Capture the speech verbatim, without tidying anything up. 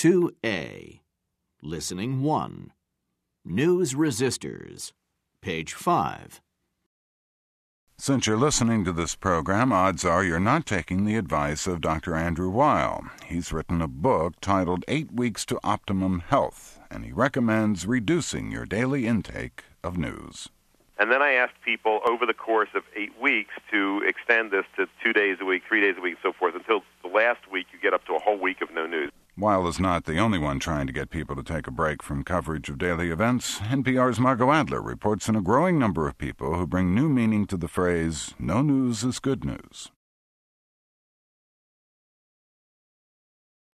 two A. Listening one. News resistors. Page five. Since you're listening to this program, odds are you're not taking the advice of Doctor Andrew Weil. He's written a book titled Eight Weeks to Optimum Health, and he recommends reducing your daily intake of news. And then I asked people over the course of eight weeks to extend this to two days a week, three days a week, and so forth, until the last week you get up to a whole week of no news. Weil is not the only one trying to get people to take a break from coverage of daily events. N P R's Margot Adler reports on a growing number of people who bring new meaning to the phrase, no news is good news.